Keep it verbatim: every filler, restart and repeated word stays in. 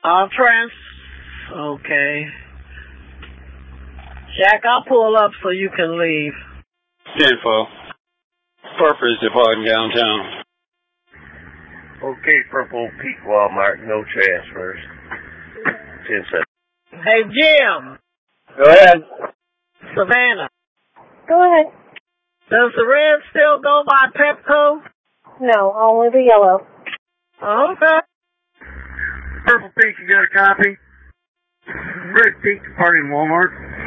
I'll trans. Okay. Jack, I'll pull up so you can leave. Info. Purpose departing downtown. Okay, Purple Peak Walmart, no transfers. ten seconds. Hey, Jim. Go ahead. Savannah. Go ahead. Does the red still go by Pepco? No, only the yellow. Okay. Purple Peak, you got a copy? Red Peak departing Walmart.